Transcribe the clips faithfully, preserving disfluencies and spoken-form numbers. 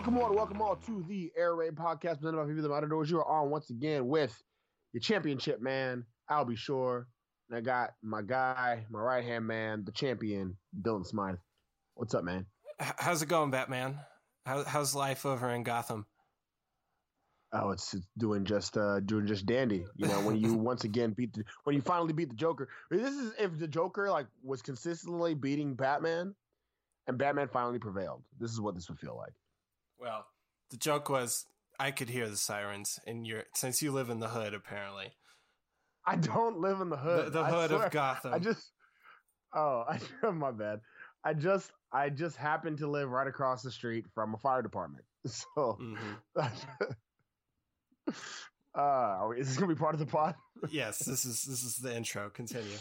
Welcome all, welcome all to the Air Raid Podcast presented by Viva the Matadors. You are on once again with your championship man, Albie Shore. And I got my guy, my right-hand man, the champion, Dylan Smythe. What's up, man? How's it going, Batman? How, how's life over in Gotham? Oh, it's, it's doing just uh, doing just dandy. You know, when you once again beat the, when you finally beat the Joker. This is if the Joker like was consistently beating Batman, and Batman finally prevailed. This is what this would feel like. Well, the joke was I could hear the sirens in your since you live in the hood, apparently. I don't live in the hood. The, the hood of Gotham. I just oh, I, my bad. I just I just happen to live right across the street from a fire department. So, mm-hmm. uh, is this gonna be part of the pod? Yes, this is this is the intro. Continue.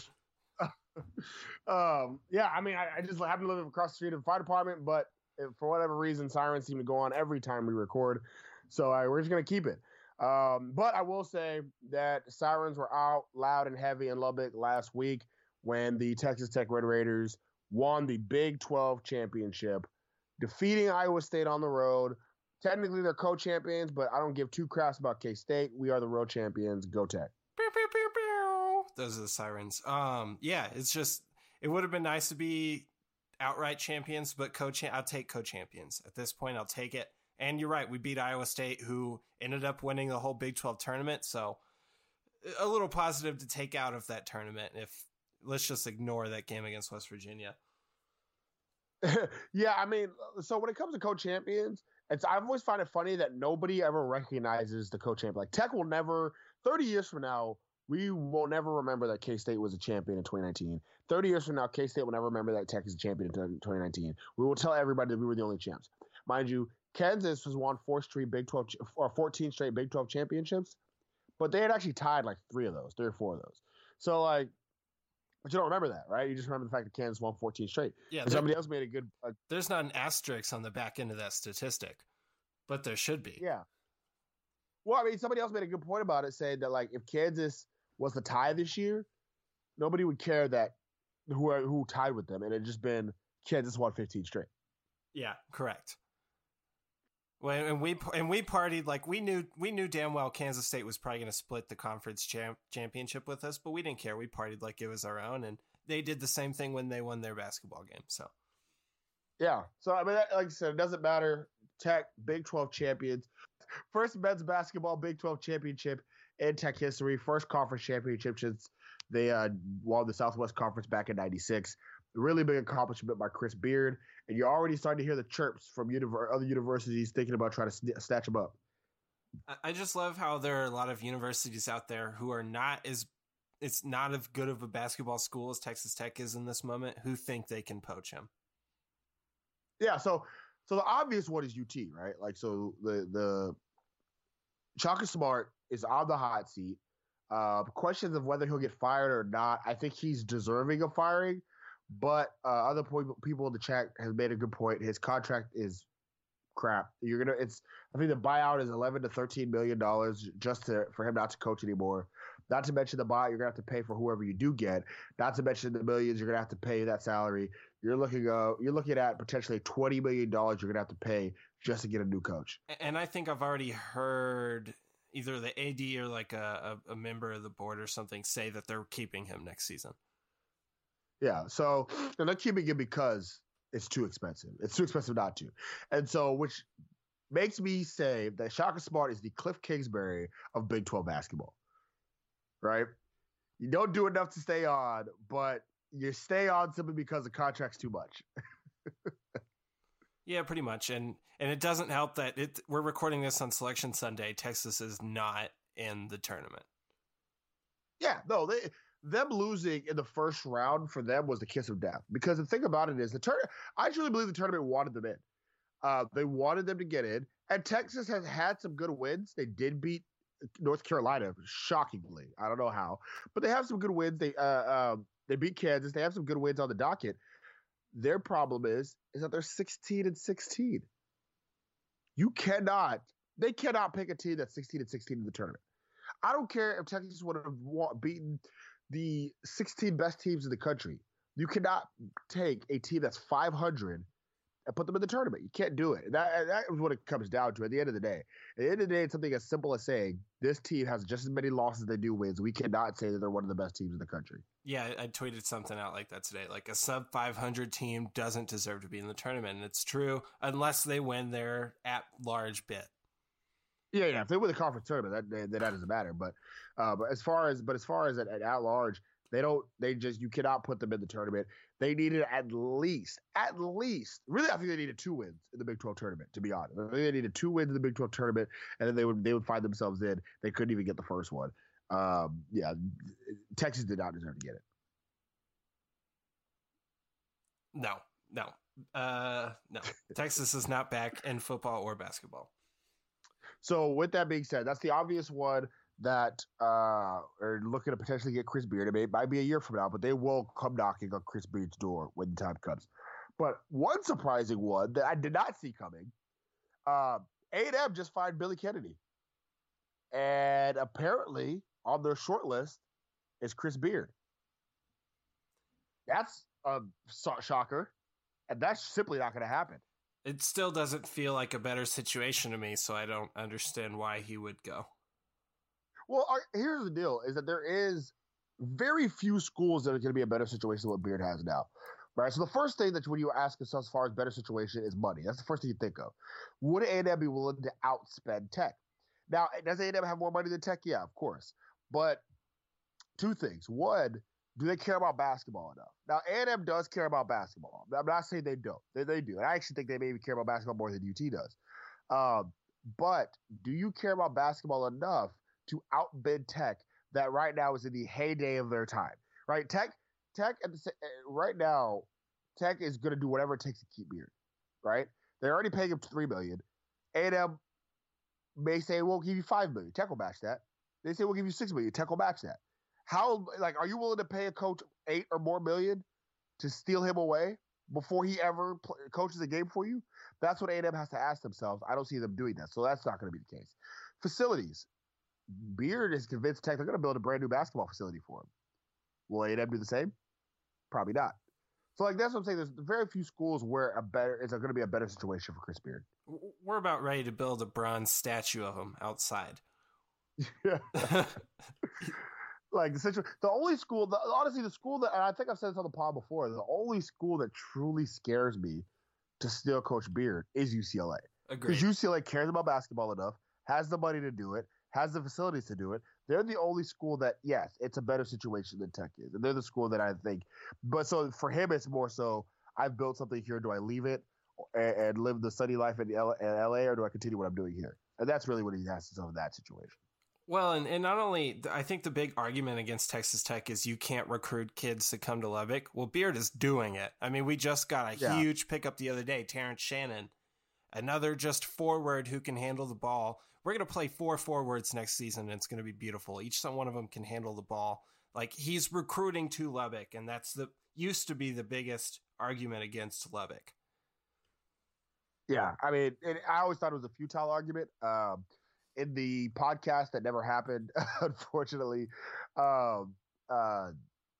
um, yeah, I mean, I, I just happen to live across the street of the fire department, but for whatever reason, sirens seem to go on every time we record. So I, we're just going to keep it. Um, but I will say that sirens were out loud and heavy in Lubbock last week when the Texas Tech Red Raiders won the Big twelve championship, defeating Iowa State on the road. Technically, they're co-champions, but I don't give two craps about K-State. We are the road champions. Go Tech. Pew, pew, pew, pew. Those are the sirens. Um, yeah, it's just, it would have been nice to be outright champions, but co I'll take co-champions. At this point, I'll take it. And you're right, we beat Iowa State, who ended up winning the whole Big twelve tournament. So a little positive to take out of that tournament. If let's just ignore that game against West Virginia. Yeah, I mean, so when it comes to co-champions, it's I've always found it funny that nobody ever recognizes the co-champion. Like Tech will never, thirty years from now, we will never remember that K-State was a champion in twenty nineteen. thirty years from now, K-State will never remember that Tech is a champion in twenty nineteen. We will tell everybody that we were the only champs. Mind you, Kansas has won four straight Big twelve or fourteen straight Big twelve championships, but they had actually tied like three of those, three or four of those. So like, but you don't remember that, right? You just remember the fact that Kansas won fourteen straight. Yeah, and somebody else made a good. Uh, there's not an asterisk on the back end of that statistic, but there should be. Yeah. Well, I mean, somebody else made a good point about it, saying that like if Kansas was the tie this year, nobody would care that who who tied with them, and it just been Kansas won fifteen straight. Yeah, correct. Well, and we and we partied like we knew we knew damn well Kansas State was probably going to split the conference champ, championship with us, but we didn't care. We partied like it was our own, and they did the same thing when they won their basketball game. So, yeah. So I mean, like I said, it doesn't matter. Tech Big twelve champions, first men's basketball Big twelve championship in Tech history, first conference championship since they uh, won the Southwest Conference back in ninety-six. Really big accomplishment by Chris Beard, and you're already starting to hear the chirps from univer- other universities thinking about trying to sn- snatch them up. I just love how there are a lot of universities out there who are not as it's not as good of a basketball school as Texas Tech is in this moment, who think they can poach him. Yeah, so so the obvious one is U T, right? Like so the the Shaka Smart is on the hot seat. Uh, questions of whether he'll get fired or not. I think he's deserving of firing. But uh, other po- people in the chat has made a good point. His contract is crap. You're gonna. It's. I think the buyout is eleven to thirteen million dollars just to for him not to coach anymore. Not to mention the buyout you're gonna have to pay for whoever you do get. Not to mention the millions you're gonna have to pay that salary. You're looking. Uh, you're looking at potentially twenty million dollars you're gonna have to pay just to get a new coach. And I think I've already heard either the A D or like a, a, a member of the board or something say that they're keeping him next season. Yeah, so they're not keeping it because it's too expensive. It's too expensive not to. And so, which makes me say that Shaka Smart is the Cliff Kingsbury of Big twelve basketball, right? You don't do enough to stay on, but you stay on simply because the contract's too much. Yeah, pretty much. And and it doesn't help that it we're recording this on Selection Sunday. Texas is not in the tournament. Yeah, no, they... Them losing in the first round for them was the kiss of death. Because the thing about it is, the tournament. I truly believe the tournament wanted them in. Uh, they wanted them to get in, and Texas has had some good wins. They did beat North Carolina, shockingly. I don't know how, but they have some good wins. They uh, uh, they beat Kansas. They have some good wins on the docket. Their problem is is that they're sixteen and sixteen. You cannot. They cannot pick a team that's sixteen and sixteen in the tournament. I don't care if Texas would have beaten the sixteen best teams in the country. You cannot take a team that's five hundred and put them in the tournament. You can't do it. That that is what it comes down to at the end of the day. At the end of the day, it's something as simple as saying this team has just as many losses as they do wins. We cannot say that they're one of the best teams in the country. Yeah, I tweeted something out like that today. Like a sub five hundred team doesn't deserve to be in the tournament, and it's true unless they win their at-large bid. Yeah, yeah. If they win the conference tournament, that that, that doesn't matter. But, uh, but as far as but as far as at, at large, they don't. They just you cannot put them in the tournament. They needed at least, at least, really, I think they needed two wins in the Big twelve tournament. To be honest, I think they needed two wins in the Big twelve tournament, and then they would they would find themselves in. They couldn't even get the first one. Um, yeah, Texas did not deserve to get it. No, no, uh, no. Texas is not back in football or basketball. So with that being said, that's the obvious one that uh, are looking to potentially get Chris Beard. It might be a year from now, but they will come knocking on Chris Beard's door when the time comes. But one surprising one that I did not see coming, uh, A and M just fired Billy Kennedy. And apparently on their short list is Chris Beard. That's a shocker, and that's simply not going to happen. It still doesn't feel like a better situation to me, so I don't understand why he would go. Well, our, here's the deal, is that there is very few schools that are going to be a better situation than what Beard has now. Right? So the first thing that when you ask us as far as better situation is money. That's the first thing you think of. Would A and M be willing to outspend Tech? Now, does A and M have more money than Tech? Yeah, of course. But two things. One, do they care about basketball enough? Now, A and M does care about basketball. I'm not saying they don't. They, they do. And I actually think they maybe care about basketball more than U T does. Um, but do you care about basketball enough to outbid Tech that right now is in the heyday of their time? Right? Tech, Tech at the, right now, Tech is going to do whatever it takes to keep Beard. Right? They're already paying him three million dollars. A and M may say, we'll give you five million dollars. Tech will match that. They say, we'll give you six million dollars. Tech will match that. How, like, are you willing to pay a coach eight or more million to steal him away before he ever play, coaches a game for you? That's what A and M has to ask themselves. I don't see them doing that. So that's not going to be the case. Facilities. Beard is convinced Tech they're going to build a brand new basketball facility for him. Will A and M do the same? Probably not. So, like, that's what I'm saying. There's very few schools where a better is going to be a better situation for Chris Beard. We're about ready to build a bronze statue of him outside. Yeah. Like the situation, the only school, the, honestly, the school that, and I think I've said this on the pod before, the only school that truly scares me to steal Coach Beard is U C L A. Agreed. Because U C L A cares about basketball enough, has the money to do it, has the facilities to do it. They're the only school that, yes, it's a better situation than Tech is. And they're the school that I think, but so for him, it's more so, I've built something here. Do I leave it and, and live the sunny life in L A, or do I continue what I'm doing here? And that's really what he asks himself in that situation. Well, and, and not only, I think the big argument against Texas Tech is you can't recruit kids to come to Lubbock. Well, Beard is doing it. I mean, we just got a yeah. huge pickup the other day, Terrence Shannon, another just forward who can handle the ball. We're going to play four forwards next season, and it's going to be beautiful. Each one of them can handle the ball. Like, he's recruiting to Lubbock, and that's the used to be the biggest argument against Lubbock. Yeah, I mean, it, I always thought it was a futile argument. Um, in the podcast that never happened, unfortunately, um, uh,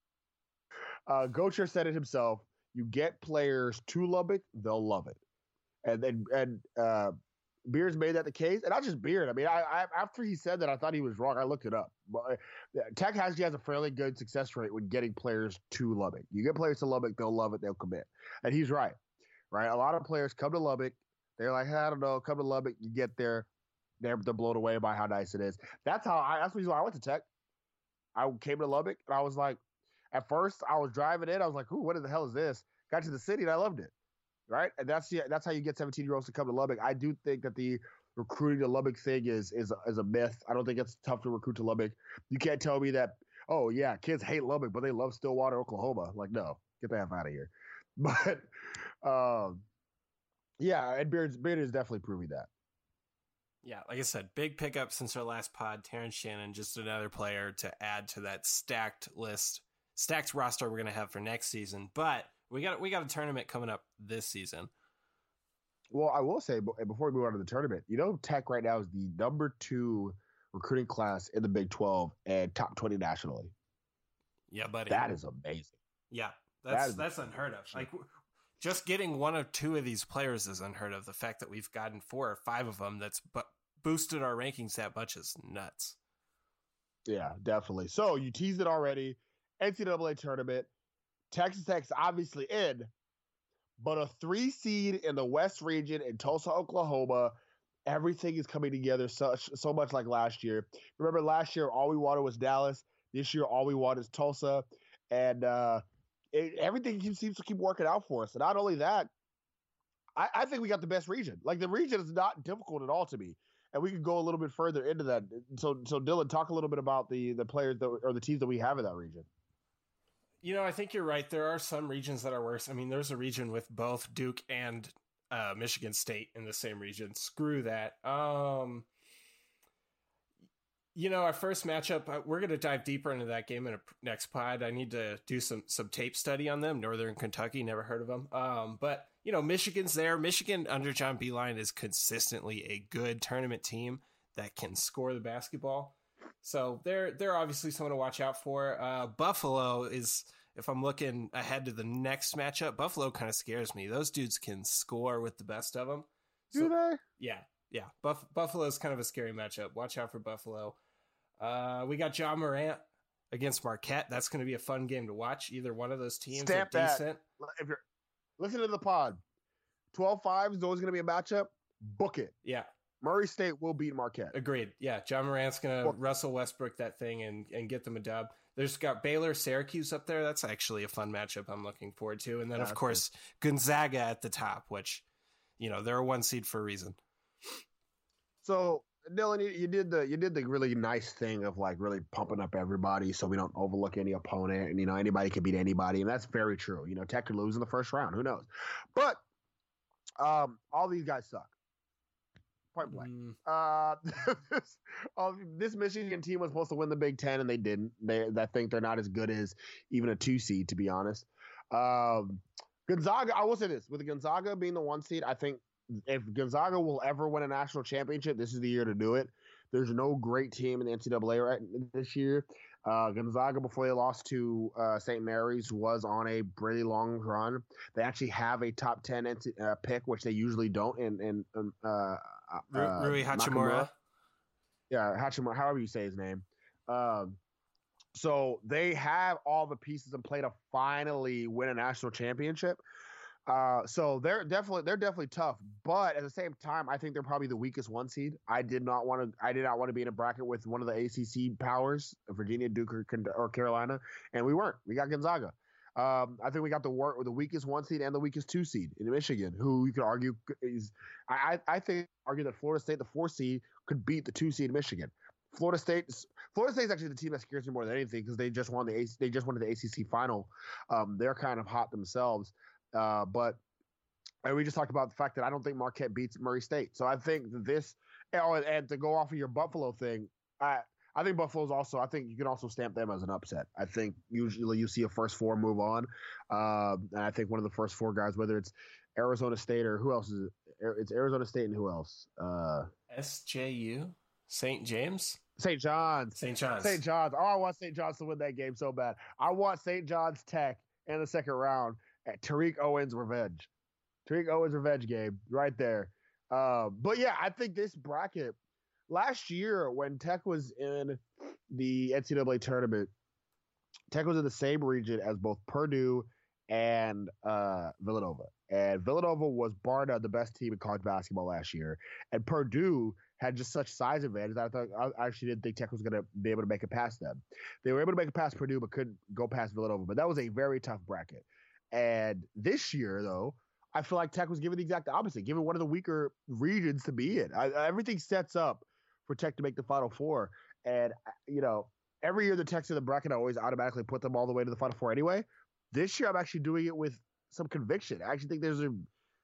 uh, Gocher said it himself. You get players to Lubbock, they'll love it. And then, and uh, Beard's made that the case. And not just Beard. I mean, I, I after he said that, I thought he was wrong. I looked it up. But Tech actually has a fairly good success rate when getting players to Lubbock. You get players to Lubbock, they'll love it, they'll commit. And he's right, right? A lot of players come to Lubbock. They're like, I don't know, come to Lubbock. You get there. They're, they're blown away by how nice it is. That's how I, that's the reason why I went to Tech. I came to Lubbock, and I was like, at first, I was driving in. I was like, ooh, what the hell is this? Got to the city, and I loved it. Right? And that's the, that's how you get seventeen-year-olds to come to Lubbock. I do think that the recruiting to Lubbock thing is is a, is a myth. I don't think it's tough to recruit to Lubbock. You can't tell me that, oh, yeah, kids hate Lubbock, but they love Stillwater, Oklahoma. Like, no, get the F out of here. But, um, yeah, and Beard, Beard is definitely proving that. Yeah, like I said, big pickup since our last pod. Terrence Shannon, just another player to add to that stacked list, stacked roster we're going to have for next season. But we got we got a tournament coming up this season. Well, I will say, before we move on to the tournament, you know, Tech right now is the number two recruiting class in the Big twelve and top twenty nationally. Yeah, buddy. That is amazing. Yeah, that's that that's unheard of. Like, just getting one or two of these players is unheard of. The fact that we've gotten four or five of them that's bu- boosted our rankings that much is nuts. Yeah, definitely. So you teased it already. N C double A tournament. Texas Tech's obviously in, but a three seed in the West region in Tulsa, Oklahoma. Everything is coming together such so much like last year. Remember last year, all we wanted was Dallas. This year, all we want is Tulsa. And uh, it, everything seems to keep working out for us. And not only that, I, I think we got the best region. Like, the region is not difficult at all to me. And we could go a little bit further into that. So, so Dylan, talk a little bit about the the players that, or the teams that we have in that region. You know, I think you're right. There are some regions that are worse. I mean, there's a region with both Duke and uh, Michigan State in the same region. Screw that. Um, you know, our first matchup, we're going to dive deeper into that game in a next pod. I need to do some some tape study on them. Northern Kentucky, never heard of them. Um, but, you know, Michigan's there. Michigan under John Beilein is consistently a good tournament team that can score the basketball. So they're they're obviously someone to watch out for. Uh, Buffalo is, if I'm looking ahead to the next matchup, Buffalo kind of scares me. Those dudes can score with the best of them. So, do they? Yeah, yeah. Buff, Buffalo is kind of a scary matchup. Watch out for Buffalo. Uh, we got John Morant against Marquette. That's going to be a fun game to watch. Either one of those teams Stamp are that. decent. If you're listen to the pod, twelve five is always going to be a matchup. Book it. Yeah. Murray State will beat Marquette. Agreed. Yeah, John Morant's going to Russell Westbrook that thing and, and get them a dub. There's got Baylor, Syracuse up there. That's actually a fun matchup I'm looking forward to. And then, That's of course, good. Gonzaga at the top, which, you know, they're a one seed for a reason. So, Dylan, you, you did the you did the really nice thing of like really pumping up everybody so we don't overlook any opponent. And, you know, anybody can beat anybody. And that's very true. You know, Tech could lose in the first round. Who knows? But um, all these guys suck. Point blank. Mm. Uh, this, uh, this Michigan team was supposed to win the Big Ten, and they didn't. They, I think they're not as good as even a two seed, to be honest. Um, Gonzaga, I will say this: with Gonzaga being the one seed, I think if Gonzaga will ever win a national championship, this is the year to do it. There's no great team in the N C double A right this year. Uh, Gonzaga, before they lost to uh, Saint Mary's, was on a really long run. They actually have a top ten uh, pick, which they usually don't. In in um, uh, uh, Rui Hachimura. Nakamura. Yeah, Hachimura, however you say his name. Um, so they have all the pieces in play to finally win a national championship. Uh, so they're definitely they're definitely tough, but at the same time, I think they're probably the weakest one seed. I did not want to I did not want to be in a bracket with one of the A C C powers, Virginia, Duke, or, or Carolina, and we weren't. We got Gonzaga. Um, I think we got the work with the weakest one seed and the weakest two seed in Michigan, who you could argue is I I think argue that Florida State, the four seed, could beat the two seed Michigan. Florida State, Florida State is actually the team that scares me more than anything because they just won the they just won the A C C final. Um, they're kind of hot themselves. Uh, but and we just talked about the fact that I don't think Marquette beats Murray State. So I think that this, oh, and, and to go off of your Buffalo thing, I I think Buffalo's also, I think you can also stamp them as an upset. I think usually you see a first four move on. Uh, and I think one of the first four guys, whether it's Arizona State or who else is it? It's Arizona State and who else? Uh, S J U? Saint James? Saint John's. Saint John's. Saint John's. Oh, I want Saint John's to win that game so bad. I want Saint John's Tech in the second round. Tariq Owens revenge, Tariq Owens revenge game right there. Uh, but yeah, I think this bracket last year when Tech was in the N C double A tournament, Tech was in the same region as both Purdue and uh, Villanova, and Villanova was bar none the best team in college basketball last year, and Purdue had just such size advantage that I thought I actually didn't think Tech was going to be able to make it past them. They were able to make it past Purdue, but couldn't go past Villanova. But that was a very tough bracket. And this year, though, I feel like Tech was given the exact opposite, given one of the weaker regions to be in. I, everything sets up for Tech to make the Final Four. And, you know, every year the Tech's in the bracket, I always automatically put them all the way to the Final Four anyway. This year, I'm actually doing it with some conviction. I actually think there's a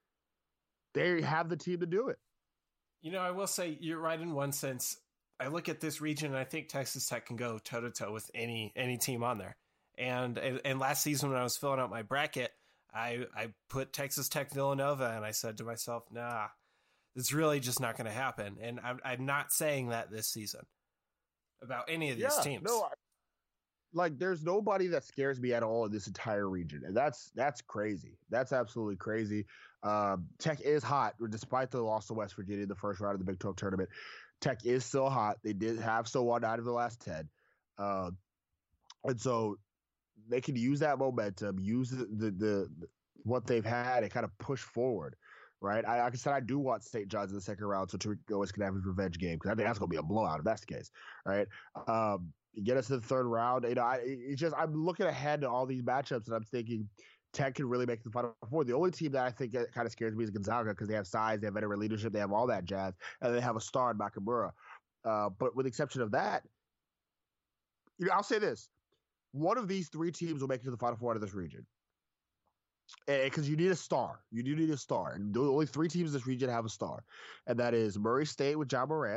– they have the team to do it. You know, I will say you're right in one sense. I look at this region, and I think Texas Tech can go toe-to-toe with any any team on there. And, and and last season when I was filling out my bracket, I I put Texas Tech Villanova, and I said to myself, nah, it's really just not going to happen. And I'm, I'm not saying that this season about any of these yeah, teams. No, I, like there's nobody that scares me at all in this entire region, and that's that's crazy. That's absolutely crazy. Um, Tech is hot, despite the loss to West Virginia in the first round of the Big twelve tournament. Tech is still hot. They did have so won nine of the last ten, uh, and so they can use that momentum, use the, the the what they've had, and kind of push forward. Right, I, like I said, I do want Saint John's in the second round, so Tariq Owens can have his revenge game because I think that's going to be a blowout if that's the case. Right, um, get us to the third round. You know, I, it's just I'm looking ahead to all these matchups, and I'm thinking Tech can really make the Final Four. The only team that I think that kind of scares me is Gonzaga because they have size, they have veteran leadership, they have all that jazz, and they have a star in Nakamura. Uh, but with the exception of that, you know, I'll say this: one of these three teams will make it to the Final Four out of this region. Because you need a star. You do need a star. And the only three teams in this region have a star. And that is Murray State with Ja Morant,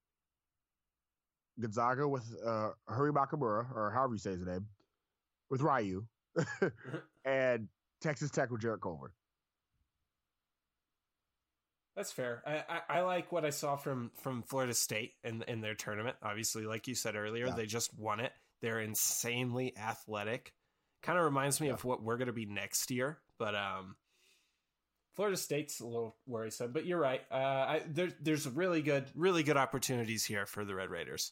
Gonzaga with uh, Hurry Nakamura, or however you say his name, with Ryu, and Texas Tech with Jarrett Culver. That's fair. I, I, I like what I saw from, from Florida State in, in their tournament. Obviously, like you said earlier, yeah. They just won it. They're insanely athletic. Kind of reminds me yeah. of what we're going to be next year, but um, Florida State's a little worrisome. But you're right. Uh, I, there, there's really good, really good opportunities here for the Red Raiders.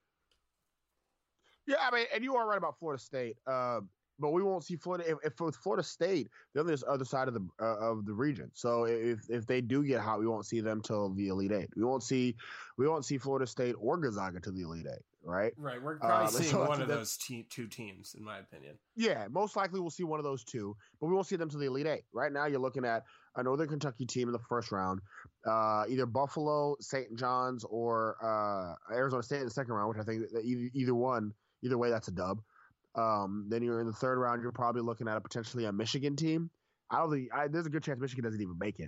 Yeah, I mean, and you are right about Florida State, uh, but we won't see Florida if, if with Florida State. They're on the other side of the uh, of the region. So if if they do get hot, we won't see them till the Elite Eight. We won't see we won't see Florida State or Gonzaga till the Elite Eight. Right, right. We're probably um, seeing so one of those te- two teams, in my opinion. Yeah, most likely we'll see one of those two, but we won't see them to the Elite Eight. Right now, you're looking at a Northern Kentucky team in the first round, uh, either Buffalo, Saint John's, or uh, Arizona State in the second round, which I think that either, either one, either way, that's a dub. Um, then you're in the third round, you're probably looking at a potentially a Michigan team. I don't think I, there's a good chance Michigan doesn't even make it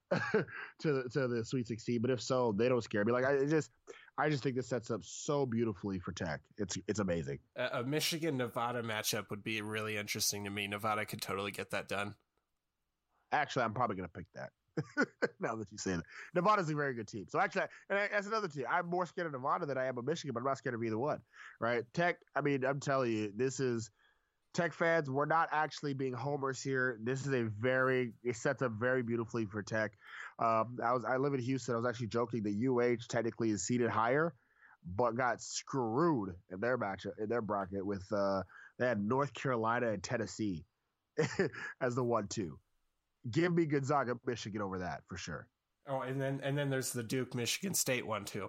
to to the Sweet sixteen, but if so, they don't scare me. Like I it just. I just think this sets up so beautifully for Tech. It's it's amazing. A, a Michigan-Nevada matchup would be really interesting to me. Nevada could totally get that done. Actually, I'm probably going to pick that now that you say that. Nevada's a very good team. So actually, and that's another team. I'm more scared of Nevada than I am of Michigan, but I'm not scared of either one. Right? Tech, I mean, I'm telling you, this is Tech fans. We're not actually being homers here. This is a very, it sets up very beautifully for Tech. Um, I was I live in Houston. I was actually joking that U H technically is seated higher, but got screwed in their match in their bracket with uh, they had North Carolina and Tennessee as the one two. Give me Gonzaga, Michigan over that for sure. Oh, and then and then there's the Duke Michigan State one too.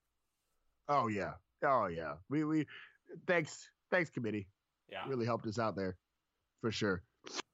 Oh yeah, oh yeah. We we thanks thanks committee. Yeah, really helped us out there for sure.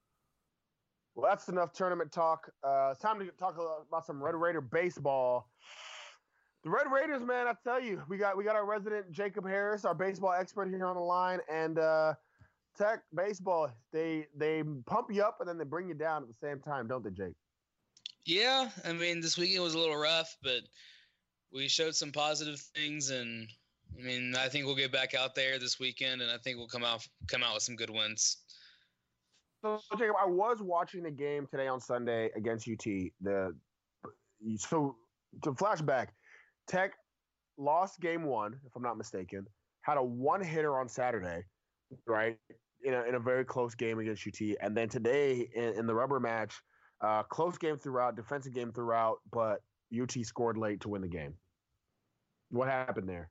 Well, that's enough tournament talk. Uh, it's time to talk about some Red Raider baseball. The Red Raiders, man, I tell you, we got we got our resident Jacob Harris, our baseball expert here on the line, and uh, Tech baseball. They they pump you up and then they bring you down at the same time, don't they, Jake? Yeah, I mean, this weekend was a little rough, but we showed some positive things, and I mean, I think we'll get back out there this weekend, and I think we'll come out come out with some good wins. So, Jacob, I was watching the game today on Sunday against U T. The so to flashback, Tech lost game one, if I'm not mistaken. Had a one hitter on Saturday, right? In a in a very close game against U T, and then today in, in the rubber match, uh, close game throughout, defensive game throughout, but U T scored late to win the game. What happened there?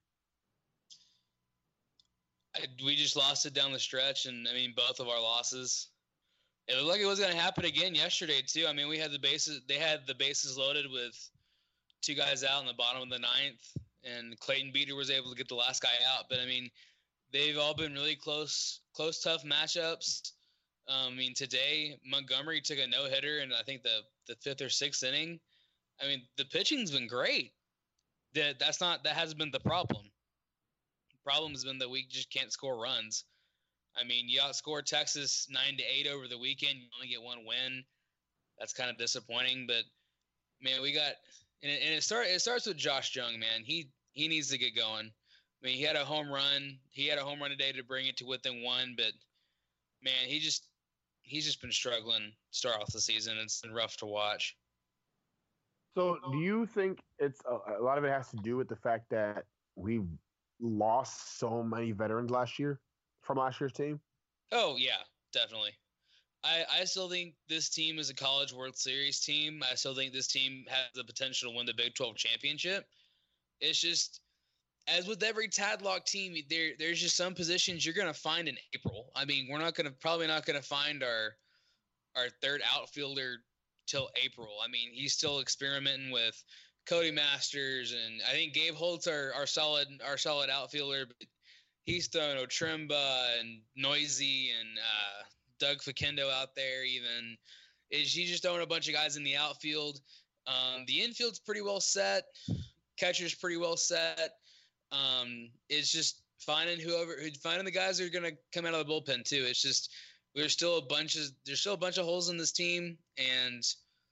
I, we just lost it down the stretch, and I mean both of our losses. It looked like it was going to happen again yesterday too. I mean, we had the bases; they had the bases loaded with two guys out in the bottom of the ninth, and Clayton Beater was able to get the last guy out. But I mean, they've all been really close, close, tough matchups. Um, I mean, today Montgomery took a no hitter in I think the the fifth or sixth inning. I mean, the pitching's been great. That that's not that hasn't been the problem. The problem has been that we just can't score runs. I mean, you outscored Texas nine to eight over the weekend. You only get one win. That's kind of disappointing. But man, we got and it, and it start it starts with Josh Jung. Man, he he needs to get going. I mean, he had a home run. He had a home run today to bring it to within one. But man, he just he's just been struggling to start off the season. It's been rough to watch. So, do you think it's a, a lot of it has to do with the fact that we've lost so many veterans last year from last year's team? Oh yeah, definitely. I, I still think this team is a College World Series team. I still think this team has the potential to win the Big twelve championship. It's just, as with every Tadlock team, there there's just some positions you're going to find in April. I mean, we're not going to probably not going to find our our third outfielder till April. I mean, he's still experimenting with Cody Masters, and I think Gabe Holt's our, our solid our solid outfielder. But he's throwing Otrimba and Noisy and uh, Doug Fakendo out there. Even is he just throwing a bunch of guys in the outfield? Um, the infield's pretty well set. Catcher's pretty well set. Um, it's just finding whoever, finding the guys who are going to come out of the bullpen too. It's just there's still a bunch of there's still a bunch of holes in this team, and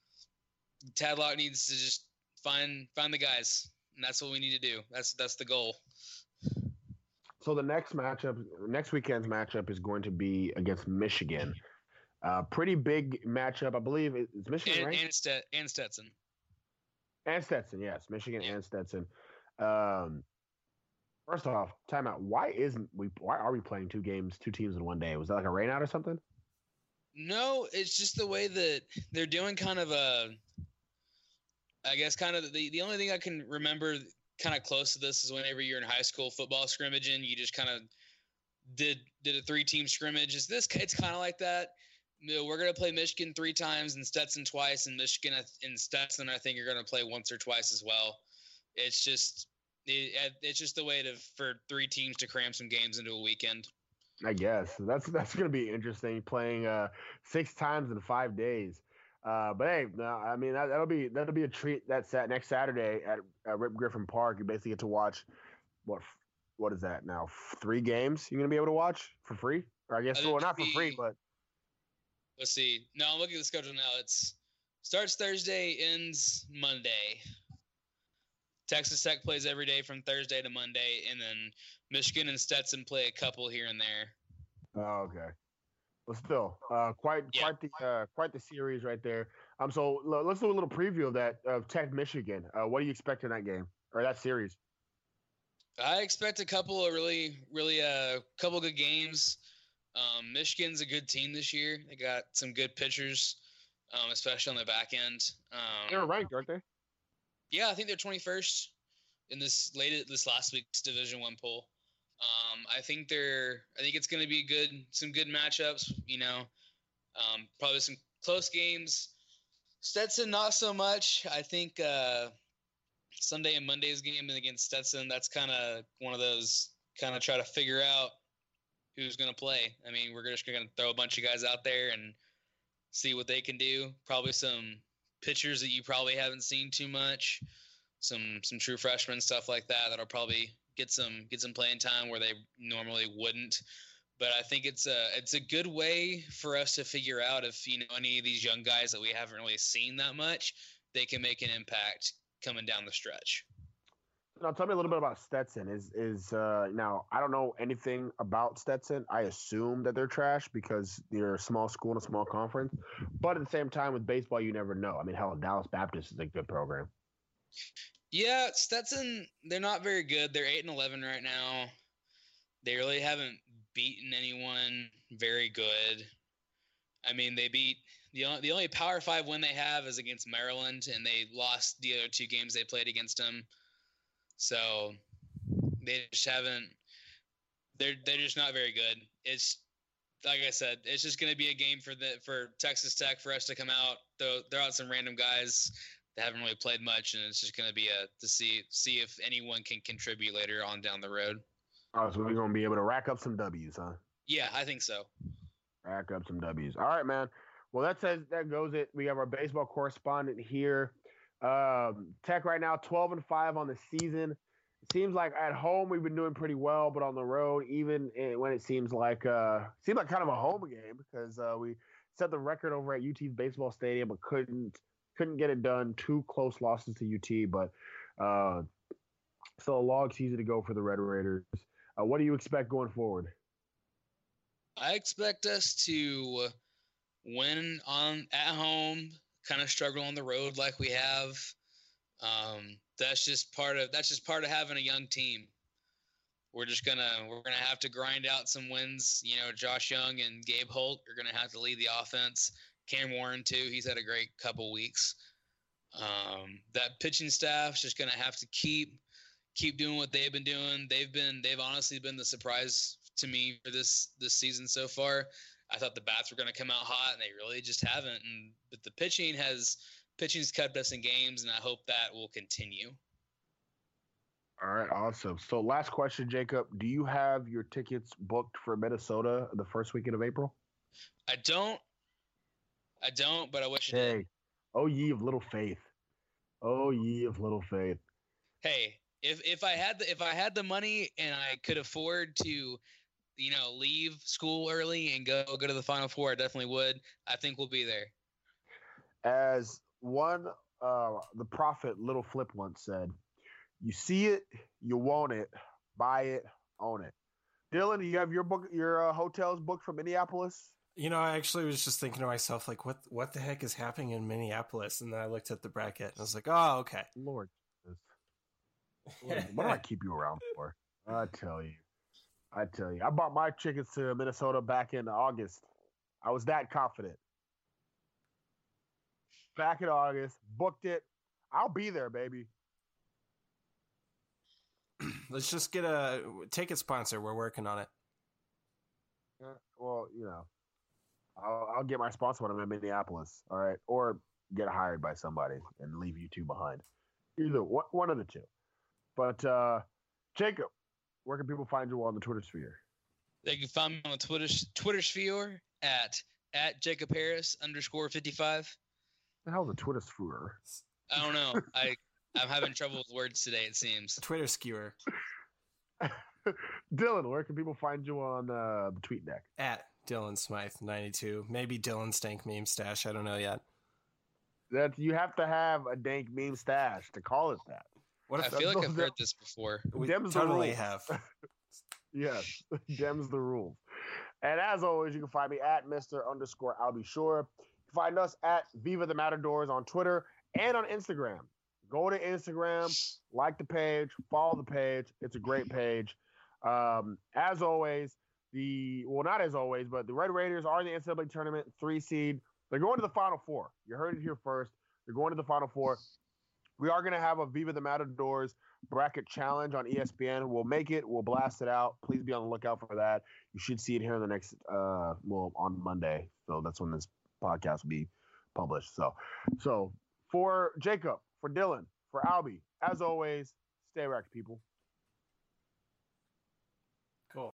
Tadlock needs to just find find the guys, and that's what we need to do. That's that's the goal. So the next matchup, next weekend's matchup is going to be against Michigan. Uh, pretty big matchup, I believe. It's Michigan, and, right? And, Stet- and Stetson. And Stetson, yes, Michigan Yeah. and Stetson. Um, first off, timeout. Why isn't we? Why are we playing two games, two teams in one day? Was that like a rainout or something? No, it's just the way that they're doing kind of a, I guess kind of the, the only thing I can remember kind of close to this is whenever you're in high school football scrimmaging, you just kind of did did a three-team scrimmage. Is this it's kind of like that. You know, we're going to play Michigan three times and Stetson twice, and Michigan and Stetson I think are going to play once or twice as well. It's just it, it's just the way to for three teams to cram some games into a weekend. I guess that's that's going to be interesting playing uh, six times in five days. Uh, but hey, no, I mean that, that'll be that'll be a treat. That's that next Saturday at, at Rip Griffin Park. You basically get to watch what what is that now? Three games you're going to be able to watch for free, or I guess well not for free, but let's see. No, I'm looking at the schedule now. It's starts Thursday, ends Monday. Texas Tech plays every day from Thursday to Monday, and then Michigan and Stetson play a couple here and there. Oh, okay. Well, still, uh, quite Yeah. quite the uh, quite the series right there. Um, so l- let's do a little preview of that of Tech Michigan. Uh, what do you expect in that game or that series? I expect a couple of really, really a uh, couple good games. Um, Michigan's a good team this year. They got some good pitchers, um, especially on the back end. Um, They're ranked, aren't they? Yeah, I think they're twenty-first in this late this last week's Division One poll. Um, I think they're. I think it's going to be good. Some good matchups. You know, um, probably some close games. Stetson, not so much. I think uh, Sunday and Monday's game against Stetson. That's kind of one of those kind of try to figure out who's going to play. I mean, we're just going to throw a bunch of guys out there and see what they can do. Probably some pitchers that you probably haven't seen too much, some some true freshmen, stuff like that, that'll probably get some get some playing time where they normally wouldn't. But I think it's a it's a good way for us to figure out if you know any of these young guys that we haven't really seen that much, they can make an impact coming down the stretch. Now, tell me a little bit about Stetson. Is is uh, now I don't know anything about Stetson. I assume that they're trash because they're a small school in a small conference. But at the same time, with baseball, you never know. I mean, hell, Dallas Baptist is a good program. Yeah, Stetson, they're not very good. They're eight and eleven right now. They really haven't beaten anyone very good. I mean, they beat the only, the only Power Five win they have is against Maryland, and they lost the other two games they played against them. So they just haven't. They're they're just not very good. It's like I said. It's just going to be a game for the for Texas Tech for us to come out. Throw throw out some random guys that haven't really played much, and it's just going to be a to see see if anyone can contribute later on down the road. Oh, so we're going to be able to rack up some W's, huh? Yeah, I think so. Rack up some W's. All right, man. Well, that says that goes it. We have our baseball correspondent here. Um, Tech right now, twelve and five on the season. It seems like at home we've been doing pretty well, but on the road, even when it seems like uh, seemed like kind of a home game because uh, we set the record over at U T's baseball stadium, but couldn't couldn't get it done. Two close losses to U T, but uh, still a long season to go for the Red Raiders. Uh, what do you expect going forward? I expect us to win on at home, kind of struggle on the road like we have. Um, that's just part of that's just part of having a young team. we're just gonna we're gonna have to grind out some wins. You know, Josh Young and Gabe Holt are gonna have to lead the offense. Cam Warren too. He's had a great couple weeks. Um, that pitching staff's just gonna have to keep keep doing what they've been doing. They've been they've honestly been the surprise to me for this this season so far. I thought the bats were gonna come out hot, and they really just haven't. And but the pitching has pitching's kept us in games, and I hope that will continue. All right, awesome. So last question, Jacob. Do you have your tickets booked for Minnesota the first weekend of April? I don't. I don't, but I wish I Hey, did. oh ye of little faith. Oh ye of little faith. Hey, if if I had the if I had the money and I could afford to, you know, leave school early and go go to the Final Four, I definitely would. I think we'll be there. As one uh the prophet Little Flip once said, you see it, you want it, buy it, own it. Dylan, do you have your book, your uh, hotels booked for Minneapolis? You know, I actually was just thinking to myself, like, what what the heck is happening in Minneapolis? And then I looked at the bracket and I was like, oh, okay. Lord, Lord what do I keep you around for? I tell you, I tell you, I bought my tickets to Minnesota back in August. I was that confident. Back in August, booked it. I'll be there, baby. Let's just get a ticket sponsor. We're working on it. Yeah, well, you know, I'll, I'll get my sponsor when I'm in Minneapolis. All right, or get hired by somebody and leave you two behind. Either one, one of the two. But uh, Jacob, where can people find you on the Twitter sphere? They can find me on the Twitter Twitter sphere at at Jacob Harris underscore fifty five. The hell's a Twitter sphere? I don't know. I I'm having trouble with words today. It seems. Twitter skewer. Dylan, where can people find you on uh, the tweet deck? At Dylan Smythe ninety-two. Maybe Dylan Stank Meme Stash. I don't know yet. That you have to have a dank meme stash to call it that. What I if feel like those I've are- heard this before. we Dems the totally rules. have? Yes, Dems the rules. And as always, you can find me at Mister underscore I'll be sure. You can find us at Viva the Matadors on Twitter and on Instagram. Go to Instagram, like the page, follow the page. It's a great page. Um, as always, the well, not as always, but the Red Raiders are in the N C double A tournament, three seed. They're going to the Final Four. You heard it here first. They're going to the Final Four. We are going to have a Viva the Matadors bracket challenge on E S P N. We'll make it. We'll blast it out. Please be on the lookout for that. You should see it here in the next, uh, well, on Monday. So that's when this podcast will be published. So, so for Jacob, for Dylan, for Albie, as always, stay wrecked, people.